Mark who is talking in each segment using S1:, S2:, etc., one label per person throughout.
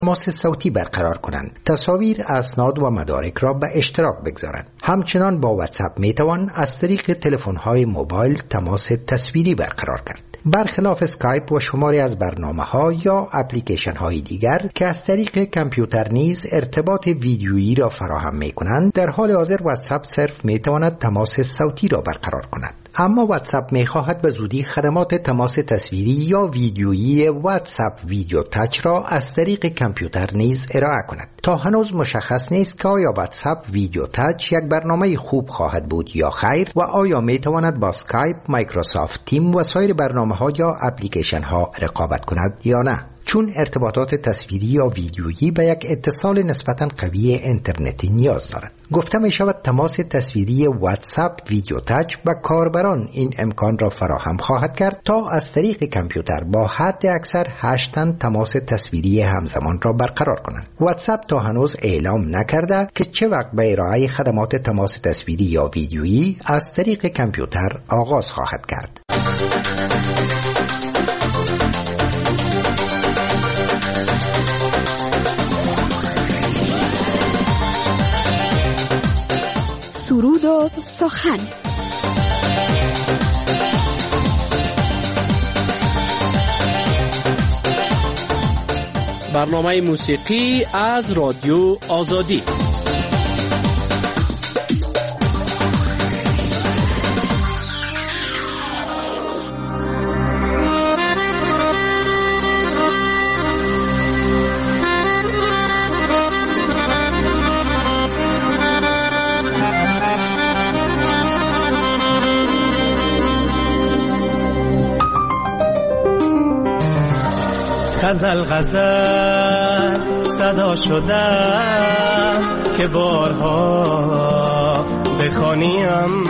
S1: تماس صوتی برقرار کنند، تصاویر، اسناد و مدارک را به اشتراک بگذارند. همچنان با واتساپ میتوان از طریق تلفن‌های موبایل تماس تصویری برقرار کرد. برخلاف اسکایپ و شماری از برنامه‌ها یا اپلیکیشن‌های دیگر که از طریق کامپیوتر نیز ارتباط ویدیویی را فراهم می‌کنند، در حال حاضر واتساپ صرف می‌تواند تماس صوتی را برقرار کند. اما واتساپ می‌خواهد به زودی خدمات تماس تصویری یا ویدیویی واتساپ ویدیو تاچ را از طریق کامپیوتر نیز ارائه کند. تا هنوز مشخص نیست که آیا واتساپ ویدیو تاچ یک برنامه خوب خواهد بود یا خیر و آیا می‌تواند با اسکایپ، مایکروسافت تیم و سایر برنامه‌ها یا اپلیکیشن‌ها رقابت کند یا نه، چون ارتباطات تصویری یا ویدیویی به یک اتصال نسبتاً قوی اینترنتی نیاز دارد. گفته می شود تماس تصویری واتساپ ویدیو تاچ به کاربران این امکان را فراهم خواهد کرد تا از طریق کامپیوتر با حد اکثر 8 تن تماس تصویری همزمان را برقرار کنند. واتساپ تا هنوز اعلام نکرده که چه وقت به ارائه خدمات تماس تصویری یا ویدیویی از طریق کامپیوتر آغاز خواهد کرد.
S2: سرود و سخن.
S3: برنامه موسیقی از رادیو آزادی.
S4: غزل غزل صدا شدم که بارها بخوانیم.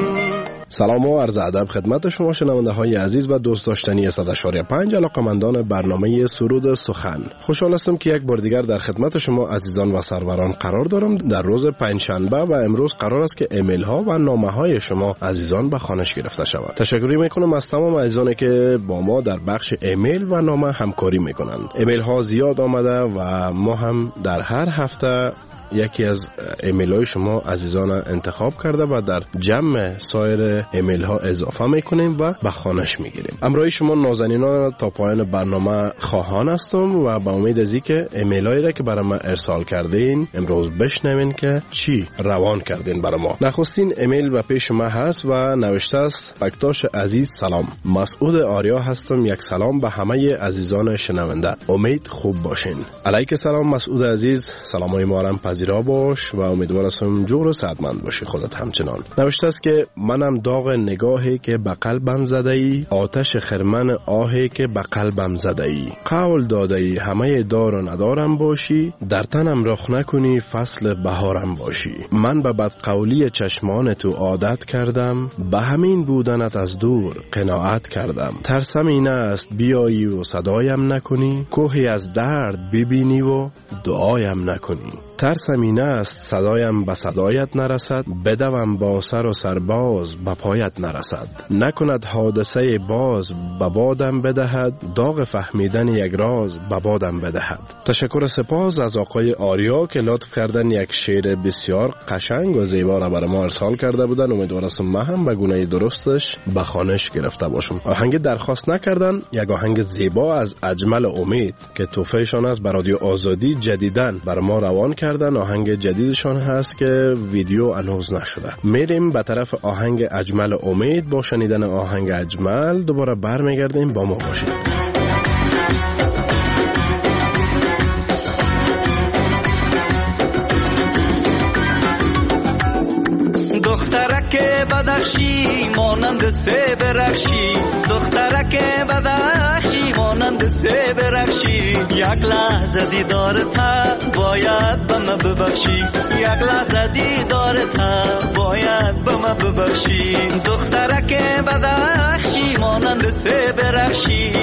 S5: سلام و عرض ادب خدمت شما شنونده های عزیز و دوست داشتنی 100.5 علاقمندان برنامه سرود سخن. خوشحال هستم که یک بار دیگر در خدمت شما عزیزان و سروران قرار دارم. در روز پنجشنبه و امروز قرار است که ایمیل ها و نامه های شما عزیزان به خوانش گرفته شود. تشکر میکنم از تمام عزیزانی که با ما در بخش ایمیل و نامه همکاری میکنند. ایمیل ها زیاد آمده و ما هم در هر هفته یکی از ایمیل های شما عزیزان انتخاب کرده و در جمع سایر ایمیل ها اضافه میکنیم و به خوانش میگیریم. همراه شما نازنینان تا پایان برنامه خواهان هستم و با امید از اینکه ایمیل هایی را که برای ما ارسال کردین امروز بشنوین که چی روان کردین برای ما. نخستین ایمیل به پیش ما هست و نوشته است: بکتاش عزیز سلام، مسعود آریا هستم. یک سلام به همه عزیزان شنونده، امید خوب باشین. علیک سلام مسعود عزیز، سلامای ما را پذیرا باش و امیدوار هستم جور و سعادتمند باشی خودت همچنان. نوشته است که منم داغ نگاهی که به قلبم زده ای، آتش خرمن آهی که به قلبم زده ای، قول داده ای همه دار و ندارم باشی، در تنم رخ نکنی فصل بهارم باشی. من به بدقولی چشمان تو عادت کردم، به همین بودنت از دور قناعت کردم. ترسم این است بیایی و صدایم نکنی، کوهی از درد ببینی و دعایم نکنی. ترسم این است صدایم به صدایت نرسد، بدوم با سر و سرباز به پایت نرسد. نکند حادثه باز به بادم بدهد، داغ فهمیدن یک راز به بادم بدهد. تشکر سپاس از آقای آریا که لطف کردن یک شعر بسیار قشنگ و زیبا را برای ما ارسال کرده بودن. امیدوارم من هم به گونه درستش به خوانش گرفته باشم. آهنگ درخواست نکردن، یک آهنگ زیبا از اجمل امید که توفیشان از رادیو آزادی جدیداً برای ما روان کرد. آهنگ جدیدشان هست که ویدیو هنوز نشده. میریم به طرف آهنگ اجمل امید. با شنیدن آهنگ اجمل دوباره برمیگردیم، با ما باشید.
S4: دخترک بدخشی مانند سه برخشی، دخترک بدخشی مانند سه برخشی، یک لحظه دیدارت باید به من ببخشی، یک لحظه دیدارت باید به من ببخشی. دخترک بدخشی مانند سه برخشی،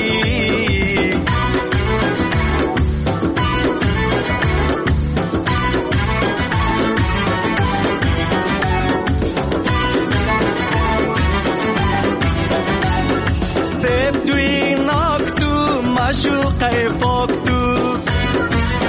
S4: معشوقه پاک تو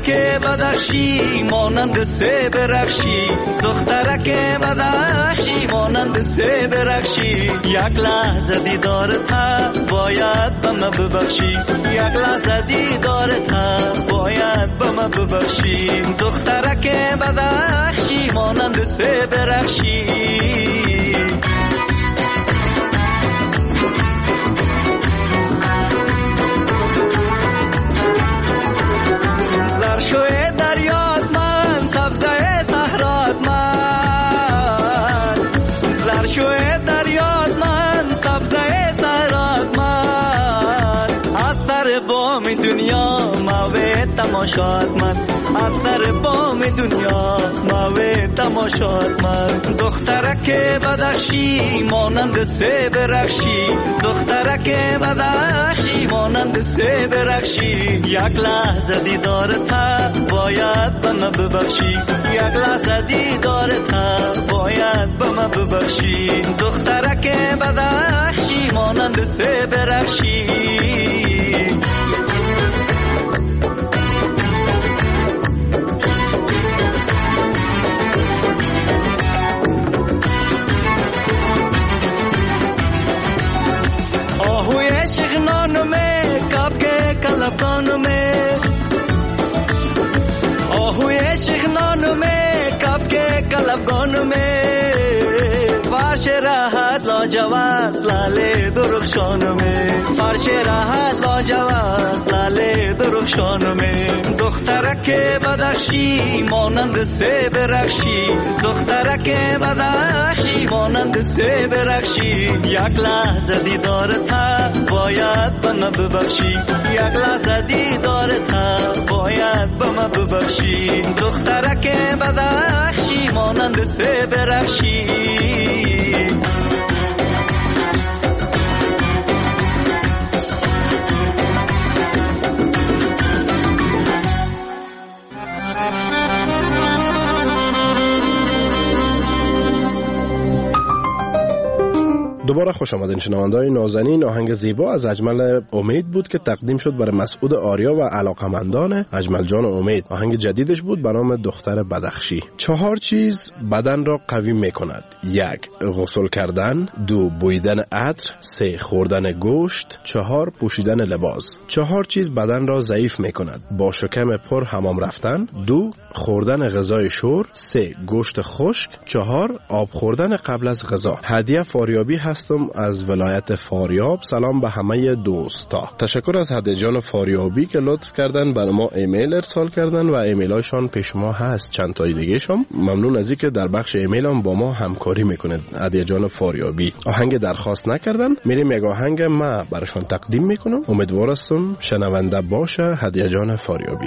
S4: دخترک بدخشی مانند سه برخشی، دخترک بدخشی مانند سه برخشی، یک لحظه دیدارت باید به من ببخشی، یک لحظه دیدارت باید به من ببخشی، دخترک بدخشی مانند سه برخشی. زرشوی دریات من، سبزه صحرات من، زرشوی دریات من، سبزه صحرات من، از سر بام دنیا موی تماشات من، از سر بام دنیا موی تماشات من، دخترک بدخشی مانند سه برخشی، دخترک بدخشی مانند سه برخشی، یک لحظه دیدارت باید به من ببخشی، یک لحظه دیدارت باید به من ببخشی، دخترک بدخشی مانند سه برخشی. آهوی شغنان میں کب کے کلبان میں، آهوی شغنان میں کب کے کلبان میں، فرش راحت لاجواب لاله درخشان میں، فرش راحت لاجواب لاله درخشان میں، دخترک بدخشی مانند سه برخشی، دخترک بدخشی مانند سه برخشی، یک لحظه دیدارت باید به من ببخشی، یک لحظه دیدارت باید به من ببخشی، دخترک بدخشی مانند سه برخشی.
S5: دوباره خوش آمدین شنونده‌های نازنین. آهنگ زیبا از اجمل امید بود که تقدیم شد برای مسعود آریا و علاقمندان اجمل جان امید. آهنگ جدیدش بود به نام دختر بدخشی. 4 چیز بدن را قوی می‌کند: 1 غسل کردن، 2 بویدن عطر، 3 خوردن گوشت، 4 پوشیدن لباس. 4 چیز بدن را ضعیف می‌کند: با شکم پر حمام رفتن، 2 خوردن غذای شور، 3 گوشت خشک، 4 آب خوردن قبل از غذا. هدیه فاریابی هستم از ولایت فاریاب. سلام به همه دوستا. تشکر از هدیه جان فاریابی که لطف کردن برای ما ایمیل ارسال کردن و ایمیل هایشان پیش ما هست. چند تای دیگه شم ممنون از اینکه در بخش ایمیل هم با ما همکاری میکنید. هدیه جان فاریابی آهنگ درخواست نکردن، میریم یک آهنگ ما براشون تقدیم میکنم. امیدوارم شنونده باشه. هدیه جان فاریابی.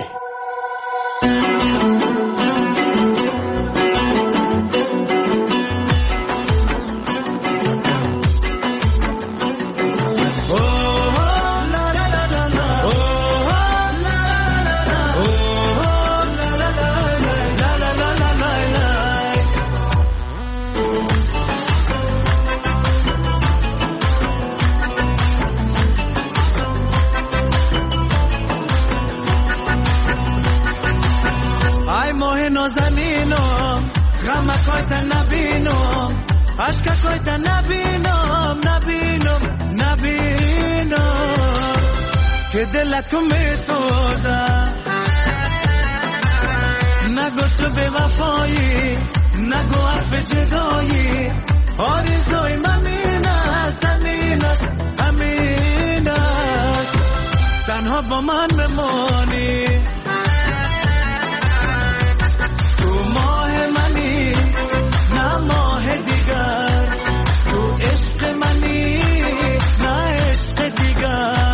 S4: که دلکو می سوزم، نگو تو به وفایی، نگو حرف جدایی، آرزوی من این است، همین است، همین است، تنها با من بمانی، تو ماه منی نه ماه دیگر، تو عشق منی نه عشق دیگر.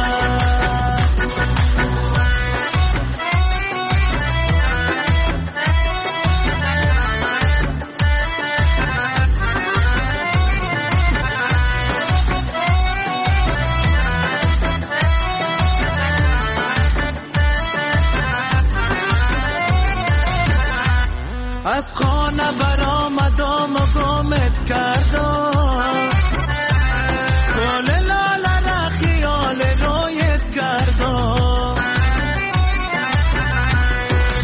S4: از خانه برآمدم و گمت کردم، گل لاله را خیال رویت کردم،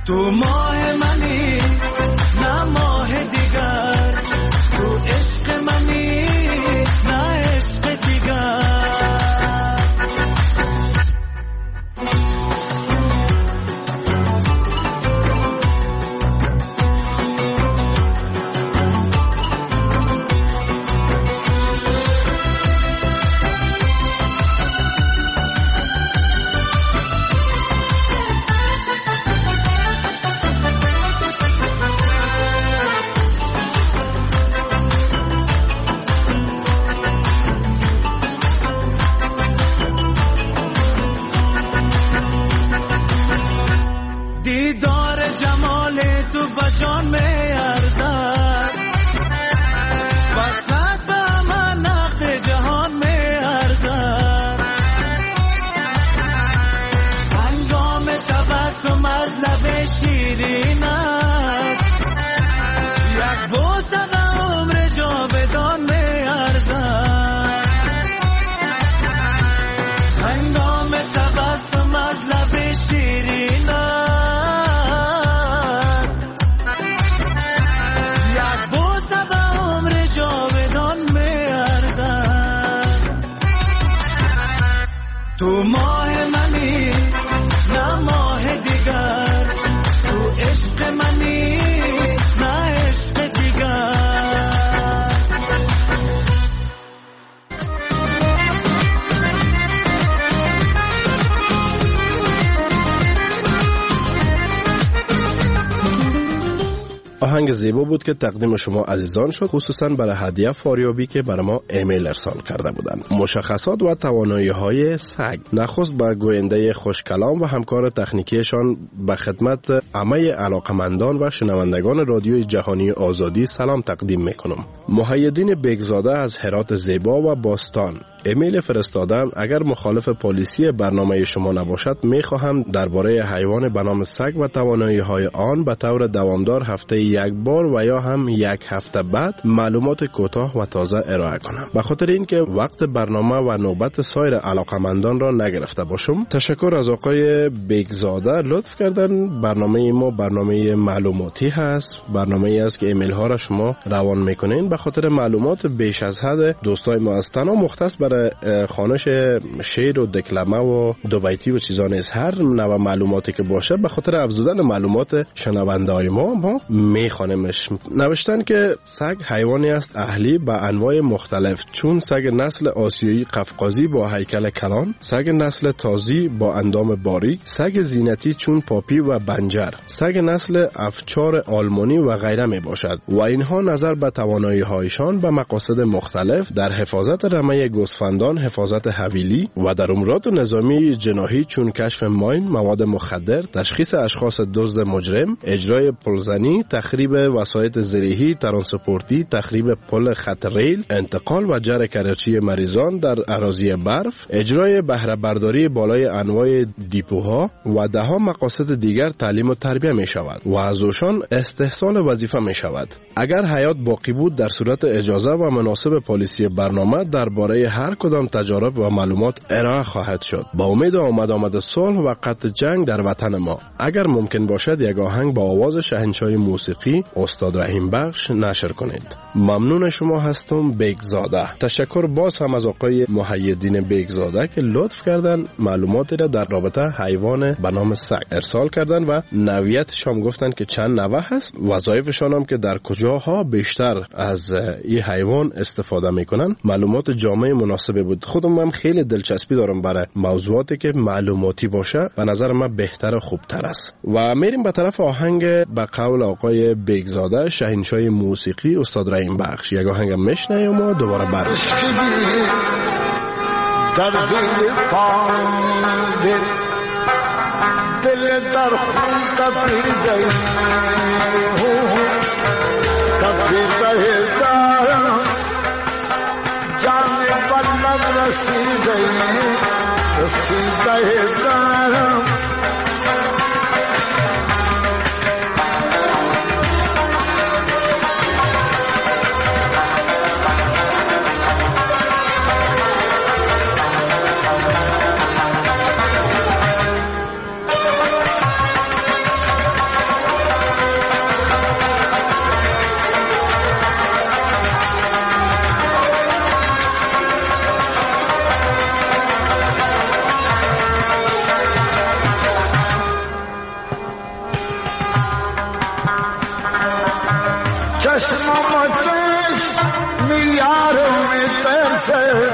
S4: تو ماه منی نه ماه دیگر، تو عشق منی نه عشق دیگر. جان میں ارزد وصلت به من نقد جهان میں ارزد. هنگام تبسم از لب شیرینت یک بوسه به عمر جاودان می ارزد. هنگام تبسم از لب شیرینت تو ماه منی نه ماه دیگر، تو عشق منی نه عشق دیگر.
S5: آهنگ زیبا بود که تقدیم شما عزیزان شد، خصوصا برای هدیه فاریابی که برای ما ایمیل ارسال کرده بودند. مشخصات و توانایی‌های سگ. نخست به گوینده خوشکلام و همکار تکنیکیشان به خدمت همه علاقمندان و شنوندگان رادیوی جهانی آزادی سلام تقدیم میکنم. محیدین بیگزاده از هرات زیبا و باستان ایمیل فرستادم. اگر مخالف پلیسی برنامه شما نباشد میخواهم درباره حیوان به نام سگ و توانایی‌های آن به طور دوامدار هفته یک بار و یا هم یک هفته بعد معلومات کوتاه و تازه ارائه کنم. به خاطر اینکه وقت برنامه و نوبت سایر علاقمندان را نگرفته باشم، تشکر از آقای بیگزاده. لطف کردن برنامه ما برنامه معلوماتی هست، برنامه‌ای است که ایمیل ها را شما روان میکنین. به خاطر معلومات بیش از حد دوستای ما از تنها مختص برای خوانش شعر و دکلمه و دو بیتی و چیزا نیست. هر نوع معلوماتی که باشه به خاطر افزودن معلومات شنونده‌های ما میخوانیمش. نوشتن که سگ حیوانی است اهلی با انواع مختلف، چون سگ نسل آسیایی قفقازی با هیکل کلان، سگ نسل تازی با اندام باریک، سگ زینتی چون پاپی و بنجر، سگ نسل افچار آلمانی و غیره می باشد و اینها نظر به توانایی هایشان به مقاصد مختلف در حفاظت رمه گوسفندان، حفاظت حویلی و در امورات نظامی جناحی چون کشف ماین، مواد مخدر، تشخیص اشخاص دزد مجرم، اجرای پلزنی، تخریب وسایط زرهی، ترانسپورتی، تخریب پل خط ریل، انتقال و جر کرچی مریضان در اراضی برف، اجرای بهره برداری بالای انواع دیپوها و دهها مقاصد دیگر تعلیم و تربیه می شود و از اوشان استحصال وظیفه می شود. اگر حیات باقی بود در صورت اجازه و مناسب پلیسی برنامه درباره هر کدام تجارب و معلومات ارائه خواهد شد. با امید آمد صلح و قطع جنگ در وطن ما. اگر ممکن باشد یک آهنگ با آواز شاهنشاه موسیقی استاد رحیم بخش نشر کنید. ممنون شما هستم بیگزاده. تشکر باز هم از آقای محیدین بیگزاده که لطف کردن معلوماتی را در رابطه حیوان به نام سگ ارسال کردن و نوعیتشان گفتن که چند نوع هست، وظایفشان هم که در کجاها بیشتر از این حیوان استفاده میکنن. معلومات جامع مناسبی بود. خودم هم خیلی دلچسپی دارم برای موضوعاتی که معلوماتی باشه، به نظر من بهتر و خوبتر است. و میریم به طرف آهنگ به قول آقای بیگزاده شاهنشاه موسیقی استاد رحیم بخش. یک آهنگ میشنویم و دوباره برمیگردیم.
S6: در زیر پای دل در خون تپیده دارم، جان بلد رسیده دارم. چشمم چشم یارم ترسه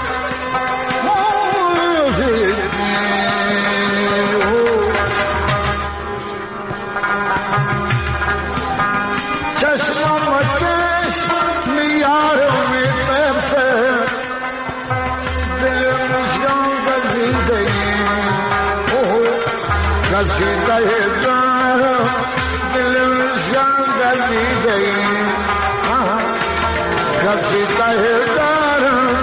S6: چشمم چشم یارم ترسه دلم جان گزیده گزیده دارم دلم جان گزیده گزیده دارم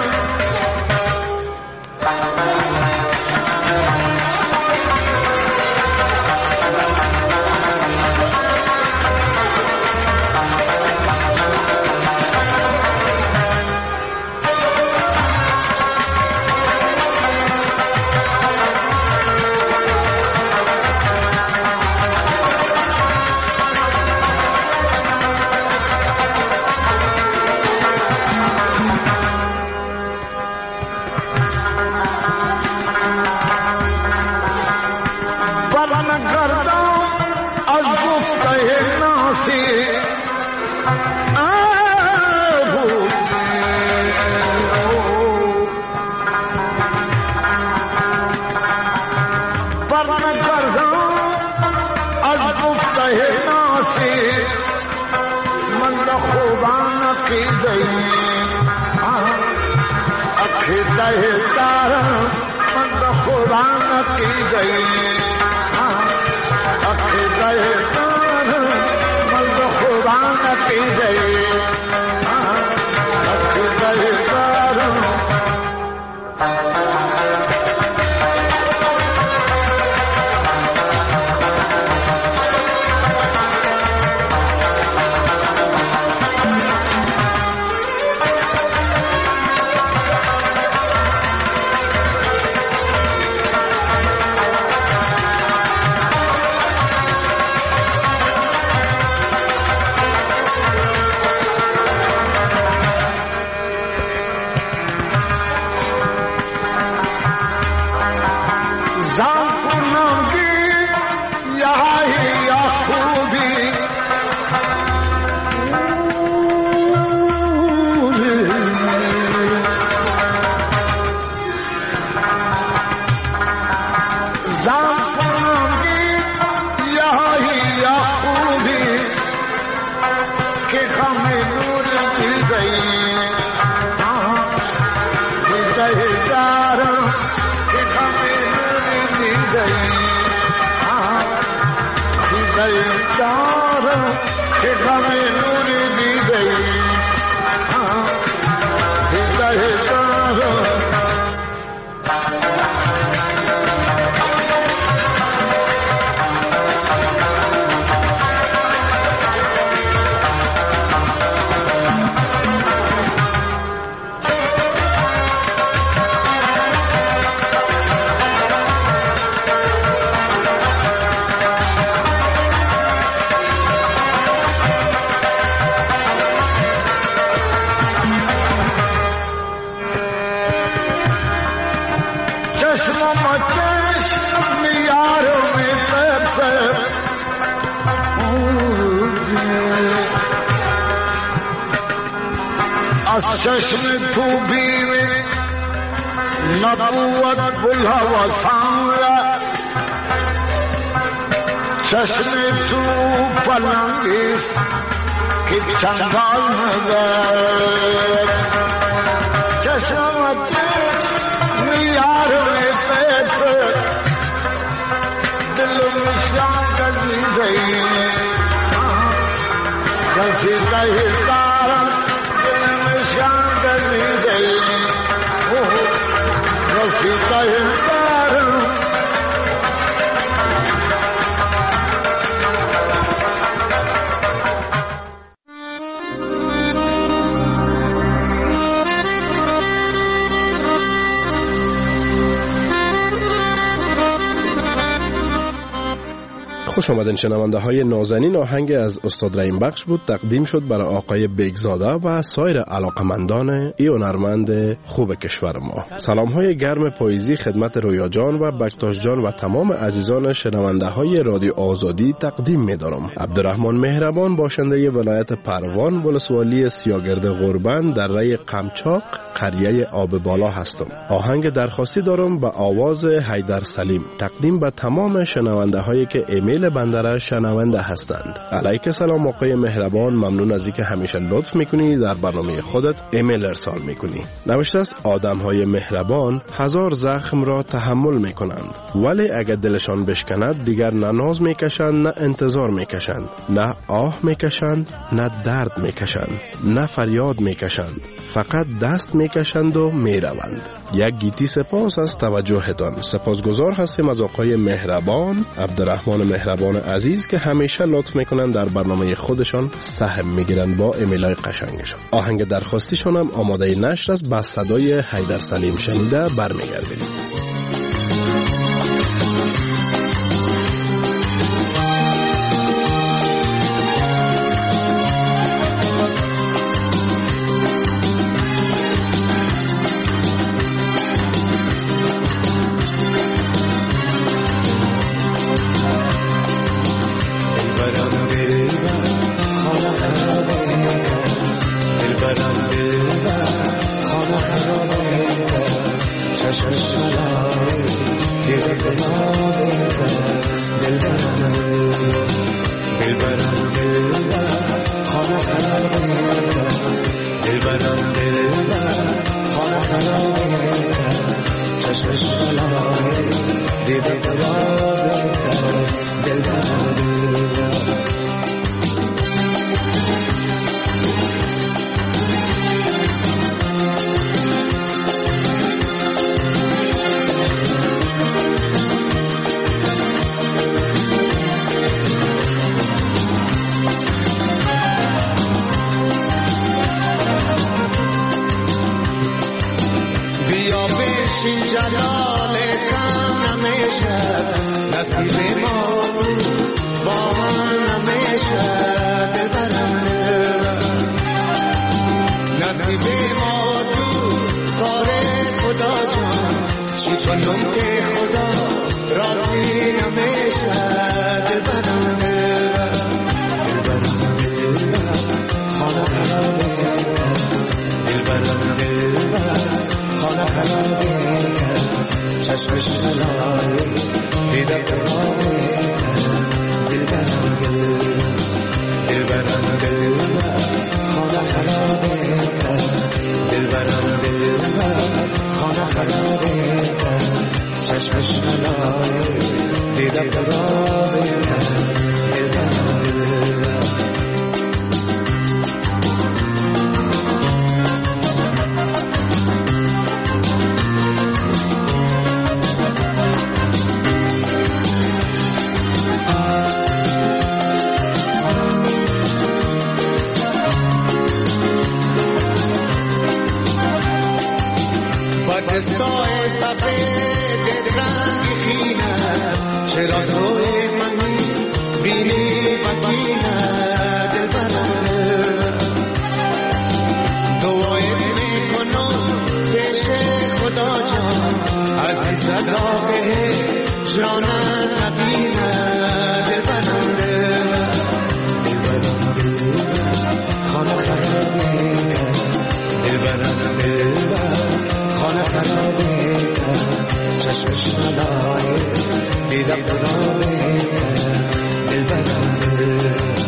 S6: از چشم تو بیوی نبوت بلحوثان را چشم تو پلنگیست که چندان نگرد چشم میار میپیت دلم شان گزیده گزیده دارم دلم شان گزیده گزیده دارم
S5: خوش آمدین شنونده های نازنین. آهنگ از استاد رحیم بخش بود، تقدیم شد برای آقای بیگزاده و سایر علاقمندان ای هنرمند خوب کشور ما. سلام های گرم پاییزی خدمت رویا جان و بکتاش جان و تمام عزیزان شنونده های رادیو آزادی تقدیم می دارم. عبدالرحمن مهربان، باشنده ولایت پروان، ولسوالی سیاگرد غربند در ری قمچاق، قریه آب بالا هستم. آهنگ درخواستی دارم به آواز حیدر سلیم، تقدیم به تمام شنونده هایی که ایمیل بنده شنونده هستند. علیک سلام آقای مهربان، ممنون از اینکه همیشه لطف میکنی در برنامه خودت ایمیل ارسال میکنی. نوشته است آدم های مهربان 1000 زخم را تحمل میکنند، ولی اگر دلشان بشکند دیگر نه ناز میکشند نه انتظار میکشند، نه آه میکشند نه درد میکشند، نه فریاد میکشند، فقط دست میکشند و میروند. یک گیتی سپاس از توجهتان. سپاسگزار هستیم از آقای مهربان، عبدالرحمن مهربان عزیز که همیشه لطف میکنن در برنامه خودشان سهم میگیرن با ایمیلای قشنگشان. آهنگ درخواستیشون هم آماده نشر است، با صدای حیدر سلیم شنیده برمیگردیم.
S7: دیدم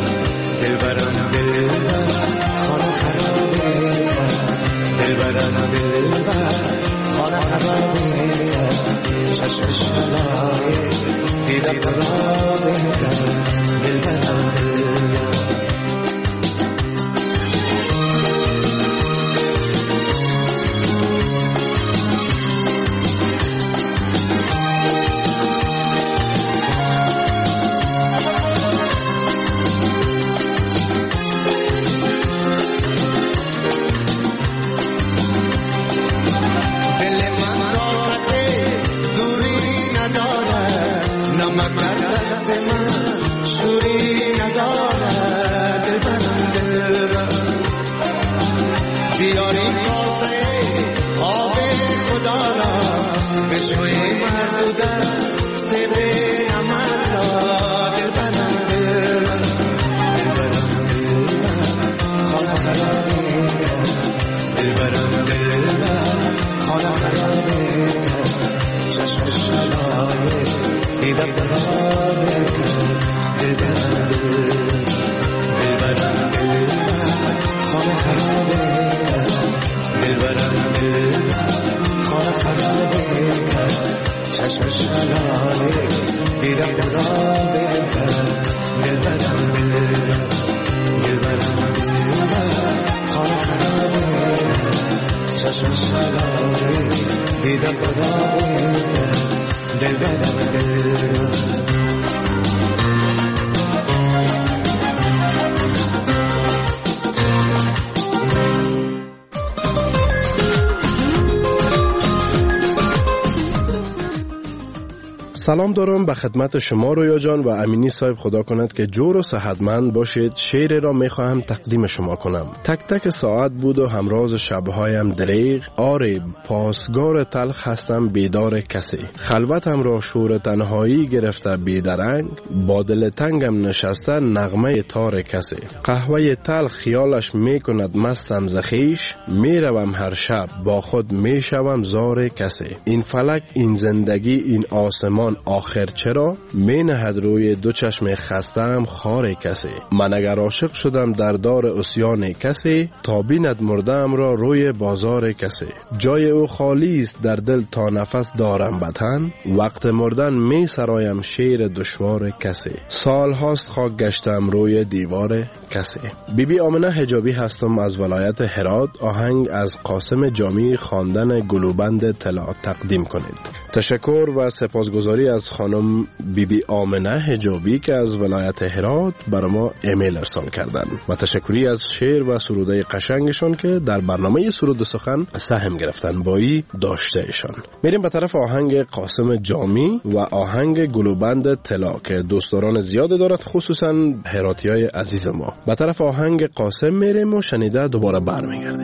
S5: سلام دارم به خدمت شما رویا جان و امینی صاحب. خدا کند که جور و صحتمند باشید. شعر را میخواهم تقدیم شما کنم. تک تک ساعت بود و همراز شبهایم دریغ، آره پاسگار تلخ هستم بیدار کسی. خلوتم را شور تنهایی گرفته بیدرنگ، با دل تنگم نشسته نغمه تار کسی. قهوه تلخ خیالش میکند مستم زخیش، میروم هر شب با خود میشوم زار کسی. این فلک، این زندگی، این آسمان آخر چرا می نهد روی دو چشم خستم خار کسی. من اگر عاشق شدم در دار عصیان کسی، تا بیند مردم را روی بازار کسی. جای او خالی است در دل تا نفس دارم بطن، وقت مردن می سرایم شیر دشوار کسی. سال هاست خاک گشتم روی دیوار کسی. بیبی آمنه حجابی هستم از ولایت هرات. آهنگ از قاسم جامی خواندن گلوبند طلا تقدیم کنید. تشکر و سپاسگزاری از خانم بیبی آمنه حجابی که از ولایت هرات برای ما ایمیل ارسال کردن و تشکری از شعر و سروده قشنگشون که در برنامه سرود سخن سهم گرفتن بایی داشته ایشان. میریم به طرف آهنگ قاسم جامی و آهنگ گلوبند طلا که دوستداران زیاد دارد، خصوصا هراتیای عزیز ما. به طرف آهنگ قاسم میریم و شنیده دوباره برمیگردیم.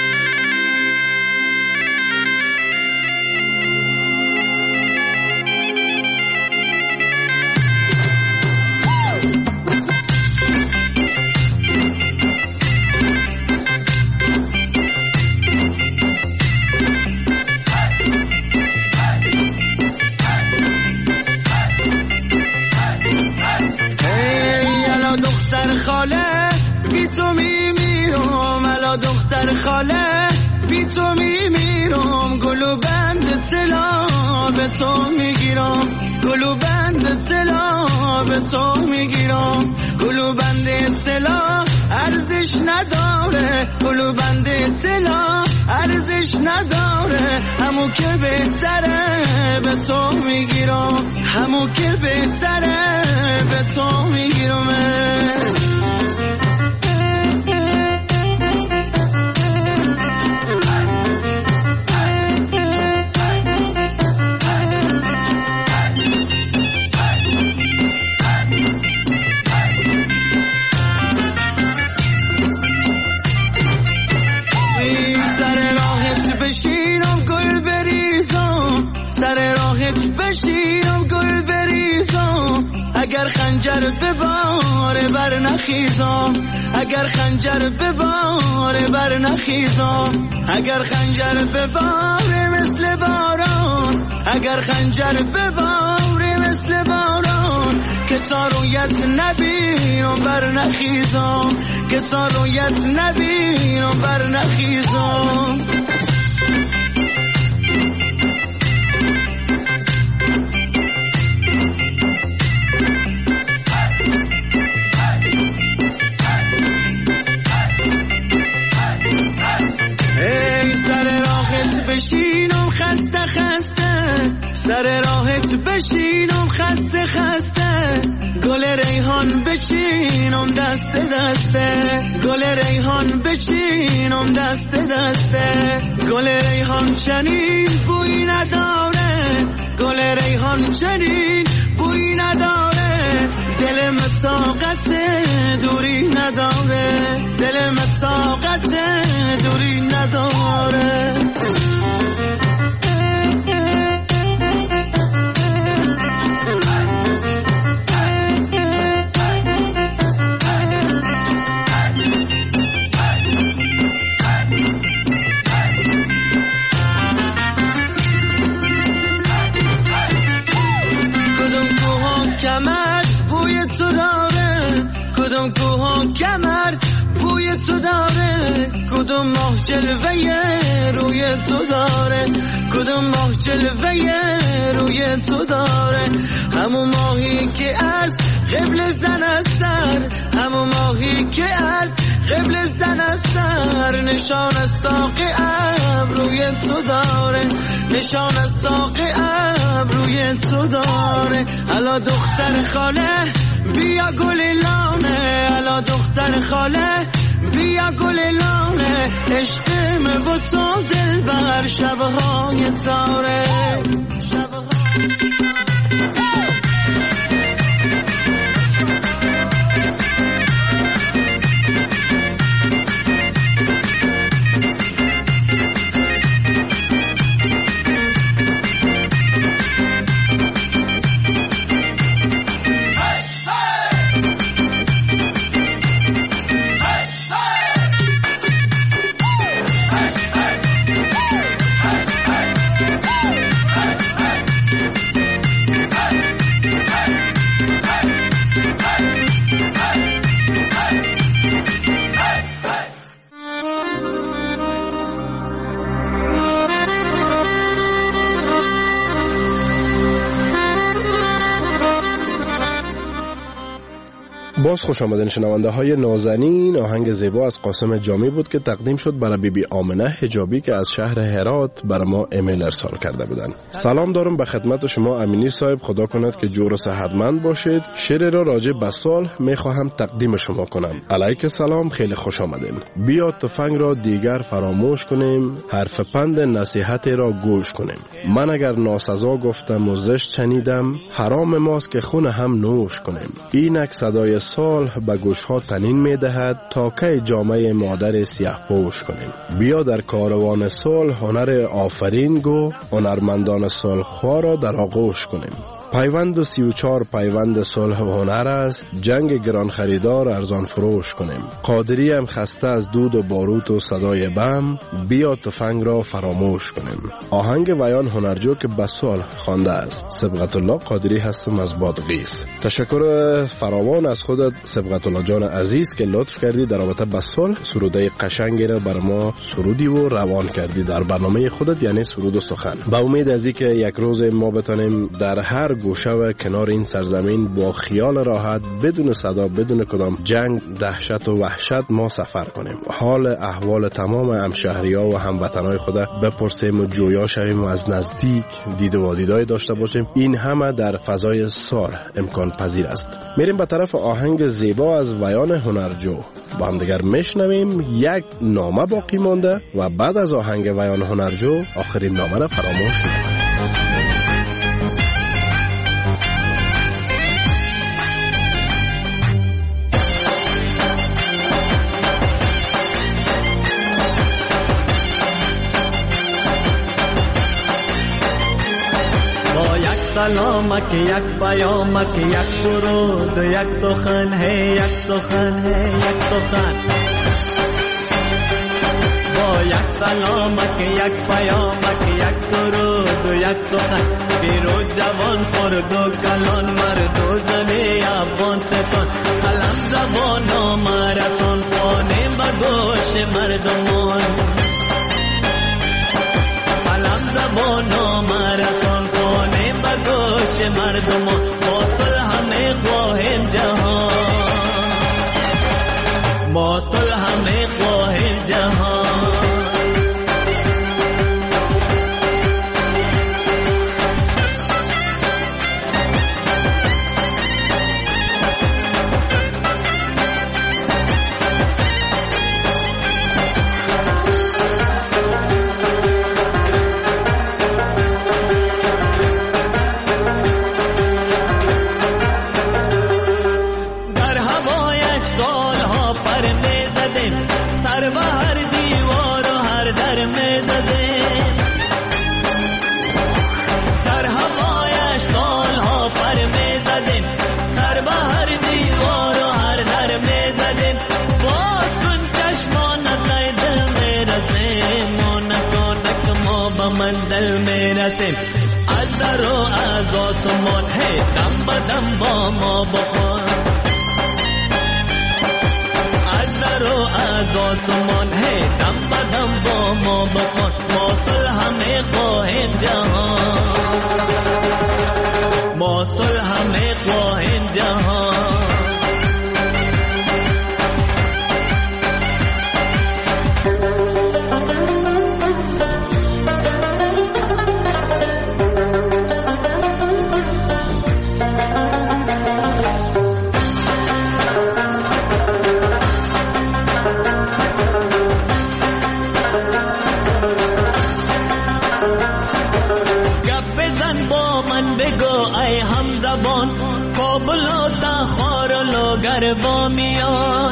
S4: دختر خاله بی تو میمیرم، گلوبند طلا به تو میگیرم، گلوبند طلا به تو میگیرم. گلوبند طلا ارزش نداره، گلوبند طلا ارزش نداره. همو که بهتره به تو میگیرم، همو که بهتره به تو میگیرم. بشینم گل بریزم، اگر خنجر به بار بر نخیزم، اگر خنجر به بار بر نخیزم، اگر خنجر به بار مثل باران، اگر خنجر به بار مثل باران. که تا رویت نبینم بر نخیزم، که تا رویت نبینم بر نخیزم. بشینم خسته خسته، سر راحت بشینم خسته خسته. گل ریحان بچینم دست دسته، گل ریحان بچینم دست دسته. گل ریحان چنین بوی نداره، گل ریحان چنین بوی نداره. دلم طاقت دوری نداره، دلم طاقت دوری نداره. کدوم کوها کمر بوی تو داره، کدوم ماه جلوه روی تو داره، کدوم ماه جلوه روی تو داره. همون ماهی که از قبل زن از سر، همون ماهی که از قبل زن از سر. نشان از ساق ابروی تو داره، نشان از ساق ابروی تو داره. الا دختر خاله بیا گل لانه، الا دختر خاله بیا گل لانه. عشقم با تو دل بر شبهای تاره، شبهای
S5: سپاس. خوش آمدین شنونده های نازنین. آهنگ زیبا از قاسم جامی بود که تقدیم شد برای بیبی آمنه حجابی که از شهر هرات بر ما ایمیل ارسال کرده بودن. سلام دارم به خدمت شما امینی صاحب، خدا کند که جور و صحتمند باشید. شعر را راجع به سال میخواهم تقدیم شما کنم. علیک سلام، خیلی خوش آمدین. بیا تفنگ را دیگر فراموش کنیم، حرف پند نصیحت را گوش کنیم. من اگر ناسزا گفتم و زشت شنیدم، حرام ماست که خون هم نوش کنیم. اینک صدای سال به گوشها تنین میدهد، تا که جامعه مادر سیاه پوش کنیم. بیا در کاروان سال هنر آفرین گو، هنرمندان سالخواه را در آغوش کنیم. پیوند 34 پیوند صلح و هنر است، جنگ گران خریدار ارزان فروش کنیم. قادری هم خسته از دود و باروت و صدای بم، بیا تفنگ را فراموش کنیم. آهنگ ویان هنرجو که به سال خوانده است. سبقت الله قادری هستم از بادغیس. تشکر فراوان از خودت سبقت الله جان عزیز که لطف کردی در رابطه با سال سروده قشنگی را بر ما سرودی و روان کردی در برنامه خودت، یعنی سرود و سخن. با امید از اینکه یک روز ما بتونیم در هر گوشه و کنار این سرزمین با خیال راحت، بدون صدا، بدون کدام جنگ، دهشت و وحشت ما سفر کنیم. حال احوال تمام همشهری‌ها و هموطنای خود بپرسیم و جویا شویم و از نزدیک دید و دیدار داشته باشیم. این همه در فضای سال امکان پذیر است. میریم به طرف آهنگ زیبا از ویان هنرجو. با هم دیگر میشنویم. یک نامه باقی مانده و بعد از آهنگ ویان هنرجو آخرین نامه را فراموش کنیم.
S4: سلامک یک پیامک یک سرود یک سخن ہے یک سخن ہے یک سخن. با یک سلامک یک پیامک یک سرود یک سخن. پیرو جوان خرد و کلان مرد و زنی افغان ستان. قلم زبان و مرسان خانه بگوش مردمان. قلم زبان و مرسان خانه بگوش مردمان. ما صلح همه خواهیم جهان، ما صلح همه خواهیم جهان. سر به هر دیوار و هر در می زدیم. در هوایش سالها پر می زدیم. سر به هر دیوار و هر در می زدیم. باز کن چشمانت ای دل می رسیم. ما نکنک ما به منزل می رسیم. از در و از آسمان هی دم به دم با ما بخوان. از آسمان ہے دم بدم با ما بخون. ما صلح میں خواہیم جہان، ما صلح میں خواہیم جہان. کابلو تا خارلو گربا میان.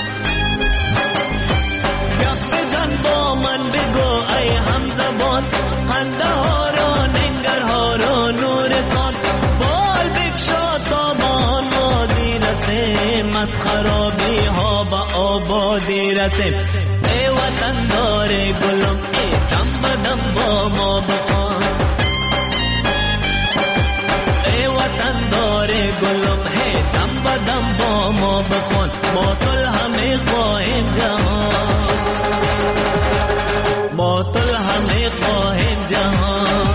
S4: گپ بزن با من بگو ای هم زبان. خنده ها را ننگر ها را نورستان. بال بکشا تا به آن وادی رسیم. از خرابی ها به آبادی رسیم. ای وطن دار گلم ای دم بدم با ما بخوان. داره گلم ہے دم بدم با ما بخون. ما صلح میں خواہیم جہان، ما صلح میں خواہیم جہان.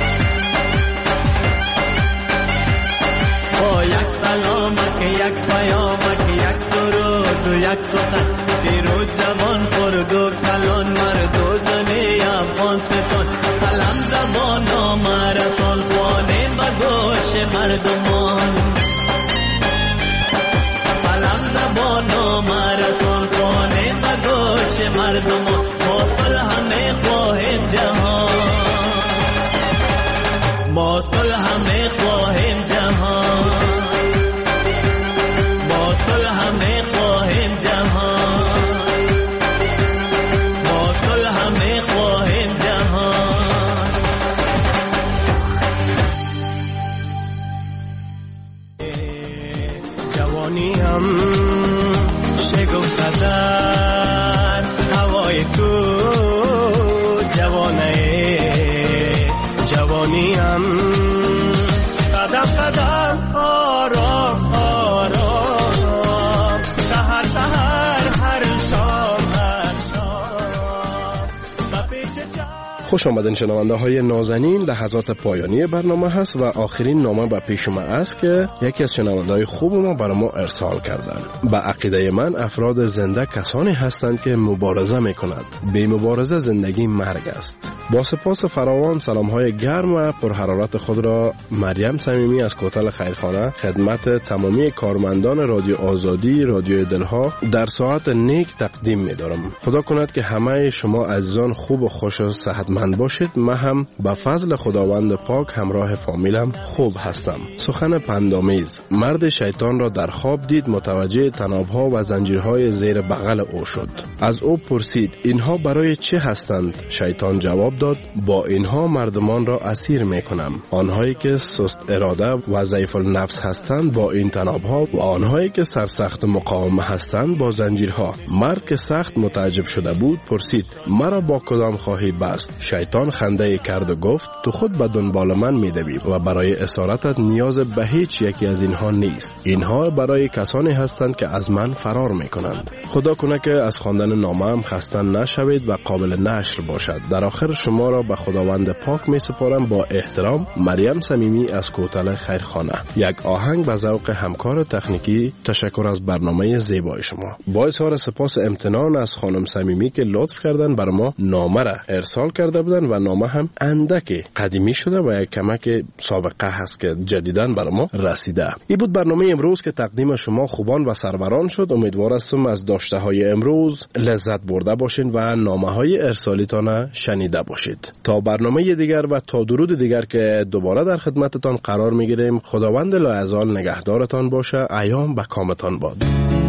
S4: با یک سلامک یک پیام یک سخن پیروز جوان خرد و کلان مرد و زنی افغانستان سلام زبان آمرسان خوانه بگوش مردمان سلام زبان آمرسان خوانه بگوش مردمان ما صلح همه خواهیم جهان ما صلح همه خواهیم جهان ما صلح همه خواهیم جهان ما صلح همه خواهیم جهان جوانی هم شگفت در هوای تو جوانی هم قدم قدم آرام آرام سهر سهر هر شام
S5: خوش آمدین شنونده های نازنین. لحظات پایانی برنامه هست و آخرین نامه به پیش ما است که یکی از شنونده های خوب ما برای ما ارسال کردن. به عقیده من افراد زنده کسانی هستند که مبارزه میکنند. بی مبارزه زندگی مرگ است. با سپاس فراوان سلام های گرم و پرحرارت خود را مریم صمیمی از کوتل خیرخانه خدمت تمامی کارمندان رادیو آزادی رادیو دلها در ساعت نیک تقدیم می‌دارم. خدا کند که همه شما عزیزان خوب و خوش و صحتمند باشید. من هم به فضل خداوند پاک همراه فامیلم خوب هستم. سخن پندآمیز: مرد شیطان را در خواب دید، متوجه طناب‌ها و زنجیرهای زیر بغل او شد. از او پرسید اینها برای چه هستند؟ شیطان جواب داد با اینها مردمان را اسیر میکنم. آنهایی که سست اراده و ضعیف النفس هستند با این طناب‌ها و آنهایی که سرسخت مقاومه هستند با زنجیرها. مرد که سخت متعجب شده بود پرسید مرا با کدام خواهی بست؟ شیطان خنده کرد و گفت تو خود به دنبال من می‌دوی و برای اسارتت نیاز به هیچ یکی از اینها نیست. اینها برای کسانی هستند که از من فرار میکنند. خدا کنه که از خواندن نامه‌ام خسته نشوید و قابل نشر باشد. در آخر شما را به خداوند پاک می سپارم. با احترام، مریم صمیمی از کوتل خیرخانه. یک آهنگ به ذوق همکار تکنیکی. تشکر از برنامه زیبای شما. با اظهار سپاس امتنان از خانم صمیمی که لطف کردن بر ما نامه را ارسال کرده بودن و نامه هم اندکی قدیمی شده و یک کمک سابقه هست که جدیداً بر ما رسیده. این بود برنامه امروز که تقدیم شما خوبان و سروران شد. امیدوار هستم از داشته های امروز لذت برده باشین و نامه های ارسالیتان شنیده باشید. تا برنامه دیگر و تا درود دیگر که دوباره در خدمتتان قرار میگیریم، خداوند لایزال نگهدارتان باشه. ایام به کامتان باد.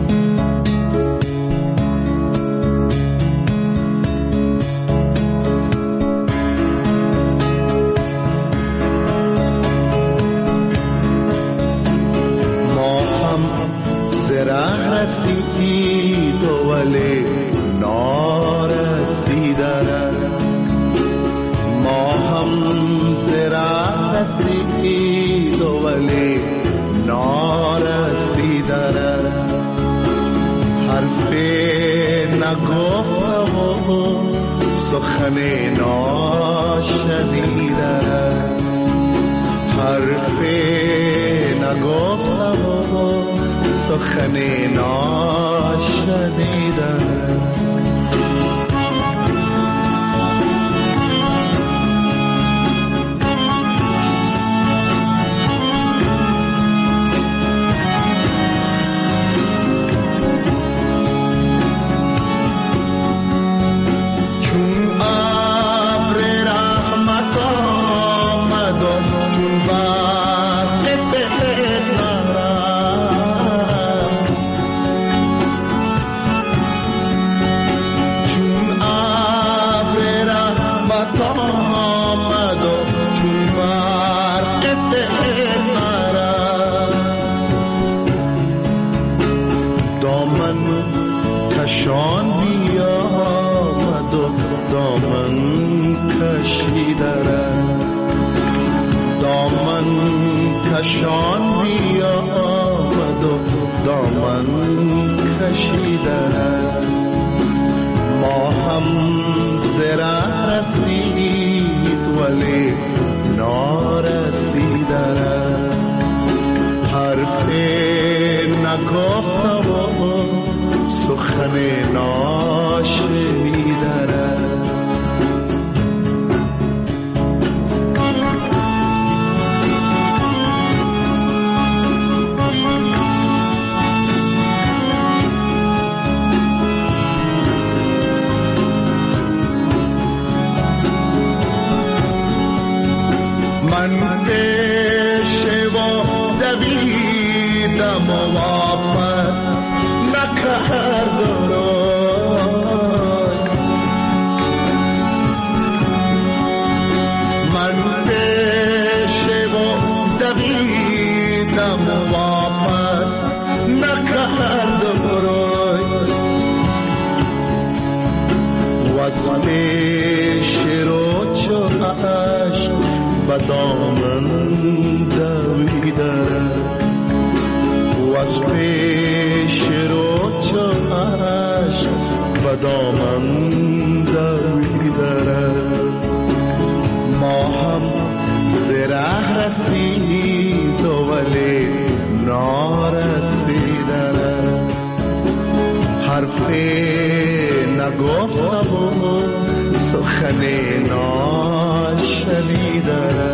S6: سخن ناشنیده حرف نگفتم و سخن ناشنیده کشان بیامد و دامن کشیده ما هم زره رسید ولی نارسیده حرف نگفتم و سخن ناشنیدن من پیشه و دویدم و واپس نکردم من پیشه و دویدم و واپس نکردم وصل شیر و چوهش به دامن دویدن وصف شیر و چوهش به دامن دویدن ما هم زره رسید ولی نارسیدن حرفی نگفتم و سخن ناشنیدن